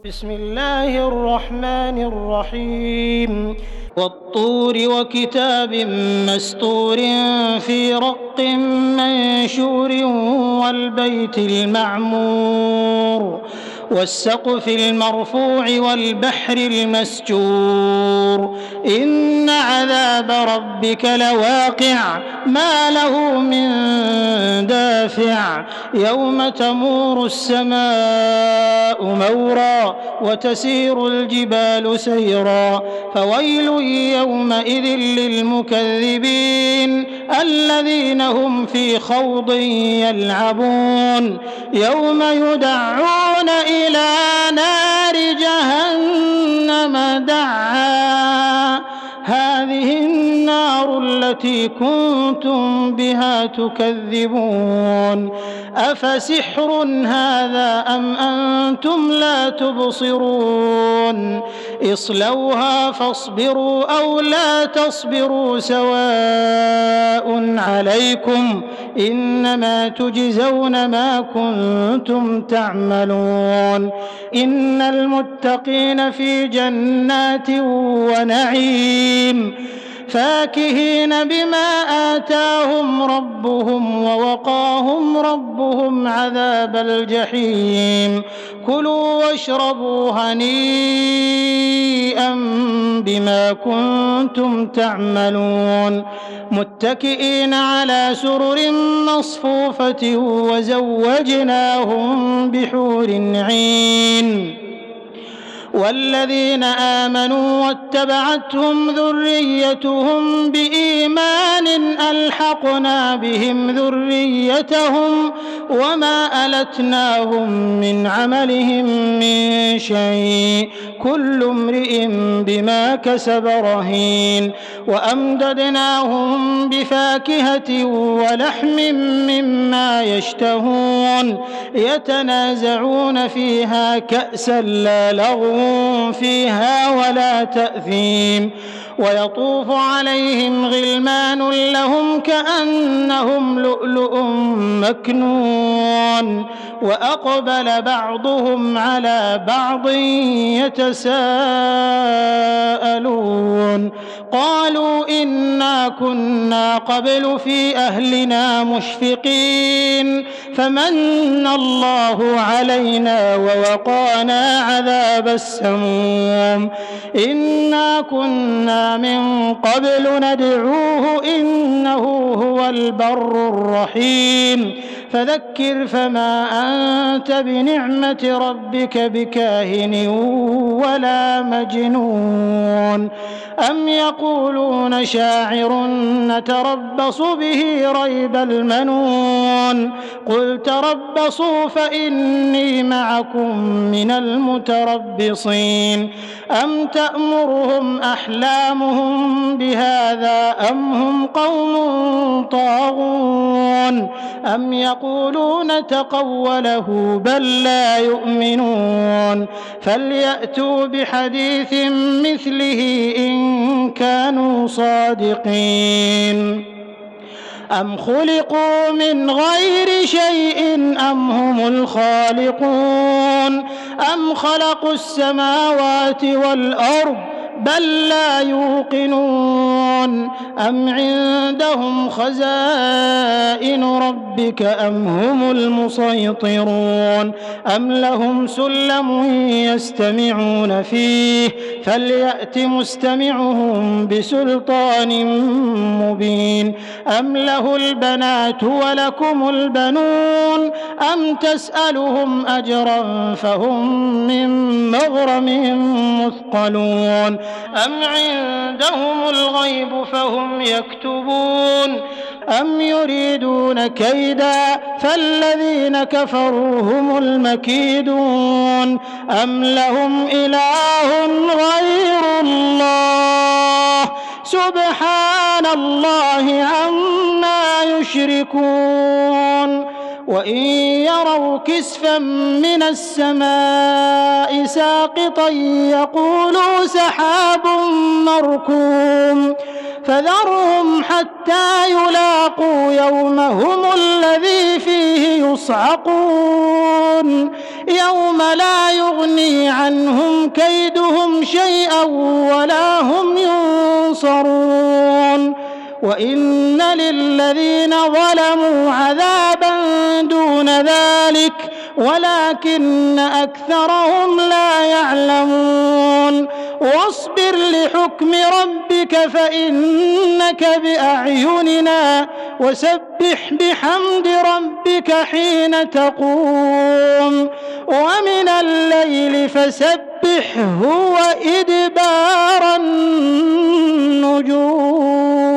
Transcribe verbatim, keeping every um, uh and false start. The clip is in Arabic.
بسم الله الرحمن الرحيم والطور وكتاب مسطور في رق منشور والبيت المعمور والسقف المرفوع والبحر المسجور إن عذاب ربك لواقع ما له من دافع يوم تمور السماء مورا وتسير الجبال سيرا فويل يومئذ للمكذبين الذين هم في خوض يلعبون يوم يدعون إلى نار جهنم دعا هذه النار التي كنتم بها تكذبون أفسحر هذا أم أنتم لا تبصرون اصلوها فاصبروا أو لا تصبروا سواء عليكم إنما تجزون ما كنتم تعملون إن المتقين في جنات ونعيم فاكهين بما آتاهم ربهم ووقاهم ربهم عذاب الجحيم كلوا واشربوا هنيئا بما كنتم تعملون متكئين على سرر مصفوفة وزوجناهم بحور عين والذين آمنوا واتبعتهم ذريتهم بإيمان ألحقنا بهم ذريتهم وما ألتناهم من عملهم من شيء كل امرئ بما كسب رهين وأمددناهم بفاكهة ولحم مما يشتهون يتنازعون فيها كأسا لا لغو فيها ولا تأثيم ويطوف عليهم غلمان لهم كأنهم لؤلؤ مكنون وأقبل بعضهم على بعض يتساءلون قالوا إنا كنا قبل في أهلنا مشفقين فمن الله علينا ووقانا عذاب السموم إنا كنا من قبل ندعوه إنه هو البر الرحيم فذكر فما أنت بنعمة ربك بكاهن ولا مجنون أم يقولون شاعر نتربص به ريب المنون قل تربصوا فإني معكم من المتربصين أم تأمرهم أحلامهم بهذا أم هم قوم طاغون أم يقولون تقوله بل لا يؤمنون فليأتوا بحديث مثله إن كانوا صادقين أم خلقوا من غير شيء أم هم الخالقون أم خلقوا السماوات والأرض بل لا يوقنون أم عندهم خزائن ربك أم هم المسيطرون أم لهم سلم يستمعون فيه فليأت مستمعهم بسلطان مبين أم له البنات ولكم البنون أم تسألهم أجرا فهم من مغرم مثقلون أم عندهم الغيب فهم يكتبون أم يريدون كيدا فالذين كفروا هم المكيدون أم لهم إله غير الله سبحان الله عما يشركون وإن يروا كسفا من السماء ساقطا يقولوا سحاب مركوم فذرهم حتى يلاقوا يومهم الذي فيه يصعقون يوم لا يغني عنهم كيدهم شيئا ولا هم ينصرون وإن للذين ظلموا عذابا دون ذلك ولكن أكثرهم لا يعلمون واصبر لحكم ربك فإنك بأعيننا وسبح بحمد ربك حين تقوم ومن الليل فسبحه وإدبار النجوم.